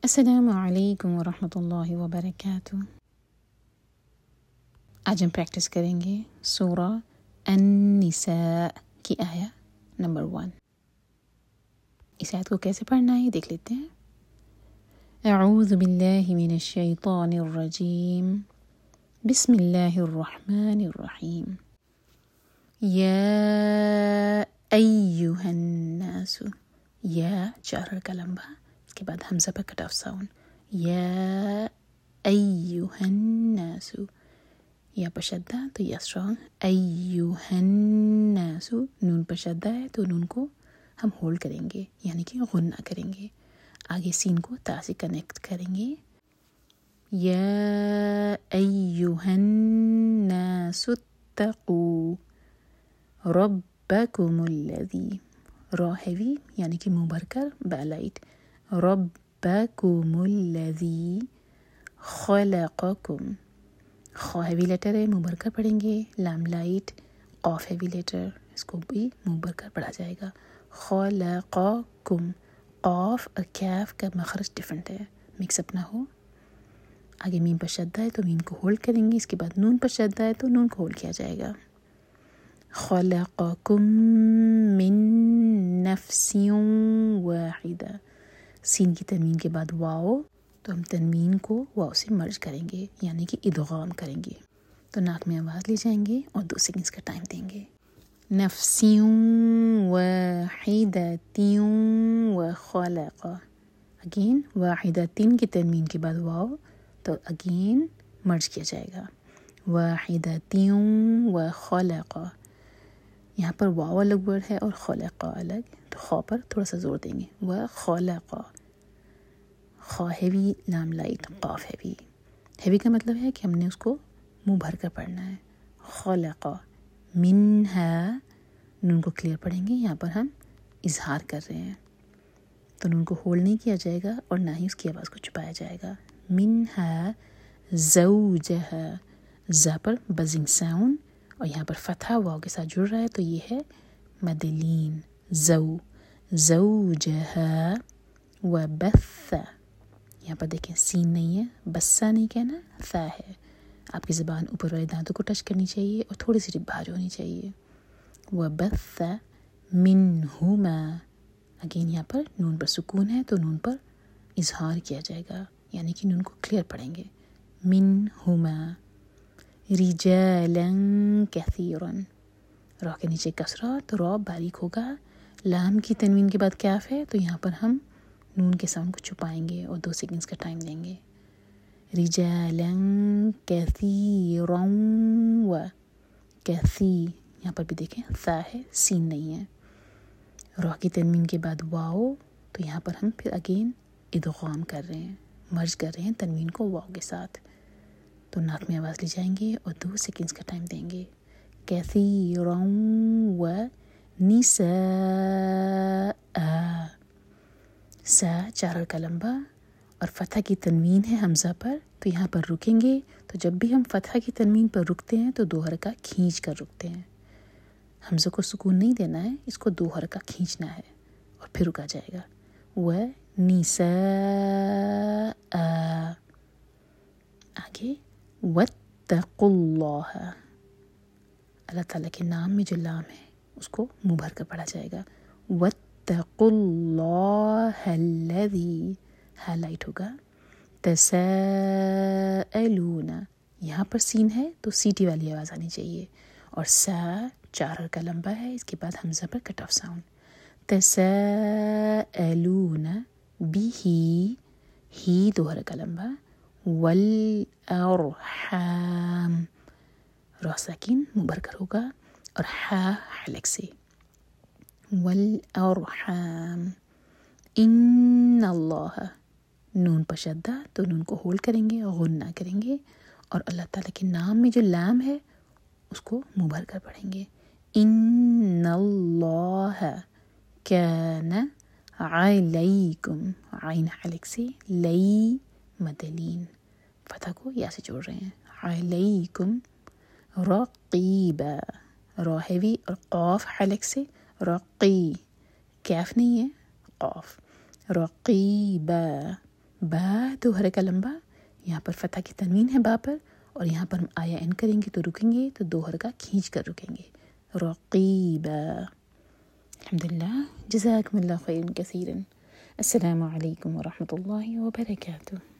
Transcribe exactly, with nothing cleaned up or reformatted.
السلام علیکم ورحمۃ اللہ وبرکاتہ۔ آج ہم پریکٹس کریں گے سورہ النساء کی آیا نمبر ون۔ اس آیت کو کیسے پڑھنا ہے دیکھ لیتے ہیں۔ اعوذ باللہ من الشیطان الرجیم، بسم اللہ الرحمن الرحیم۔ یا ایہا الناس، یا چار کا لمبا، اس کے بعد حمزہ پر کٹ آف ساؤنڈ، یا ایہا الناس، یا پر شدہ تو یا اسٹرانگ، ایہا الناس، نون پر شدہ ہے تو نون کو ہم ہولڈ کریں گے یعنی کہ غنہ کریں گے، آگے سین کو تا سے کنیکٹ کریں گے۔ یا ایہا الناس اتقوا ربکم الذی، را ہیوی یعنی کہ منہ بھر کر با لائٹ، ربکم الذی خلقکم، خا ہیوی لیٹر ہے منہ بھر کر پڑھیں گے، لام لائٹ، قاف ہیوی لیٹر، اس کو بھی منہ بھر کر پڑھا جائے گا۔ خلقکم، قاف اور کیف کا مخرج ڈفرنٹ ہے، مکس اپ نہ ہو۔ آگے میم پر شدہ ہے تو میم کو ہولڈ کریں گے، اس کے بعد نون پر شدہ ہے تو نون کو ہولڈ کیا جائے گا۔ خلقکم من نفس واحدہ، سین کی تنوین کے بعد واو تو ہم تنوین کو واو سے مرج کریں گے یعنی کہ ادغام کریں گے، تو ناک میں آواز لے جائیں گے اور دو سیکنڈز کا ٹائم دیں گے۔ نفس واحدہ وخلق، اگین واحدہ تین کی تنوین کے بعد واو تو اگین مرج کیا جائے گا، واحدہ وخلق، یہاں پر واو الگ ورڈ ہے اور خلق الگ، تو خا پر تھوڑا سا زور دیں گے، وخلق، خا ہیوی لام لائٹ قاف ہیوی، ہیوی کا مطلب ہے کہ ہم نے اس کو منہ بھر کر پڑھنا ہے۔ خلق منہا، نون کو کلیئر پڑھیں گے، یہاں پر ہم اظہار کر رہے ہیں تو نون کو ہولڈ نہیں کیا جائے گا اور نہ ہی اس کی آواز کو چھپایا جائے گا۔ منہا زوجہا، زا پر بزنگ ساؤنڈ اور یہاں پر فتحہ واو کے ساتھ جڑ رہا ہے تو یہ ہے مدلین، زو زوجہا وبث، یہاں پر دیکھیں سین نہیں ہے، بسا نہیں کہنا، ثا ہے، آپ کی زبان اوپر والے دانتوں کو ٹچ کرنی چاہیے اور تھوڑی سی باہر ہونی چاہیے۔ وبث منہما، اگین یہاں پر نون پر سکون ہے تو نون پر اظہار کیا جائے گا یعنی کہ نون کو کلیئر پڑھیں گے۔ منہما رجالا کثیرا، را کے نیچے کسرہ تو را باریک ہوگا، لام کی تنوین کے بعد کیف ہے تو یہاں پر ہم نون کے ساؤنڈ کو چھپائیں گے اور دو سیکنڈز کا ٹائم دیں گے۔ رجالا کثیرا و کثی، یہاں پر بھی دیکھیں ثا ہے، سین نہیں ہے، را کی تنوین کے بعد واو تو یہاں پر ہم پھر اگین ادغام کر رہے ہیں، مرج کر رہے ہیں تنوین کو واو کے ساتھ، تو ناک میں آواز لے جائیں گے اور دو سیکنڈز کا ٹائم دیں گے۔ کثیرا و نساء، سا چار کا لمبا اور فتح کی تنوین ہے حمزہ پر تو یہاں پر رکیں گے، تو جب بھی ہم فتح کی تنوین پر رکتے ہیں تو دو حرکہ کھینچ کر رکتے ہیں، حمزہ کو سکون نہیں دینا ہے، اس کو دو حرکہ کھینچنا ہے اور پھر رکا جائے گا۔ و نساء، آگے واتقوا اللہ، اللہ تعالیٰ کے نام میں جو لام ہے اس کو منہ بھر کر پڑھا جائے گا۔ واتقوا اللہ الذی، ہا لائٹ ہوگا، تساءلون، یہاں پر سین ہے تو سیٹی والی آواز آنی چاہیے اور سا چار کا لمبا ہے، اس کے بعد حمزہ پر کٹ آف ساؤنڈ۔ تساءلون بہ، ہی دو حرکہ لمبا، والارحام، را ساکن منہ بھر کر ہوگا اور ہا حلق سے، والارحام، ان اللہ، نون پر شدہ تو نون کو ہولڈ کریں گے، غنہ کریں گے اور اللہ تعالیٰ کے نام میں جو لام ہے اس کو منہ بھر کر پڑھیں گے۔ ان اللہ کان علیکم، عین حلق سے، لئی مدلین، فتح کو یا سے جوڑ رہے ہیں، علیکم رقیبا، را ہیوی اور قاف حلق سے، رقی، کیف نہیں ہے قاف، رقیبا با دو حرکہ لمبا، یہاں پر فتح کی تنوین ہے با پر، اور یہاں پر ہم آیا ان کریں گے تو رکیں گے، تو دو حرکہ کھینچ کر رکیں گے، رقیبا. الحمدللہ. جزاکم اللہ خیر کثیرا. السلام علیکم ورحمۃ اللہ وبرکاتہ.